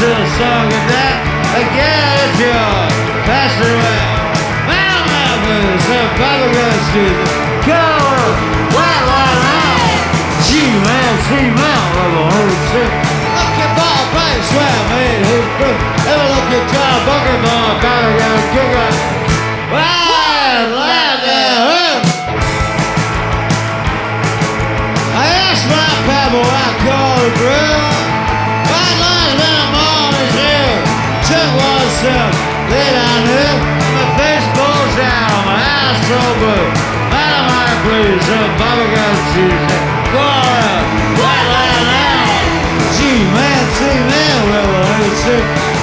little song of that. Again, it's your Pastor Mount Memphis and Bubblegum Student. Go! G-Man, C-Mount, level 106. Look at ball, play, swam, made, hoop, hoop. Ever look at John Bunker, ball, Bubblegum, kick up. Wild, loud, hoop. I asked my pebble, I called a brew. White lines when I'm on his hair. Took one step, lay down here. My face falls down, my eyes so blue. Out of my please, some bubblegum season. White line out. G-Man, C-Man, well, let's see.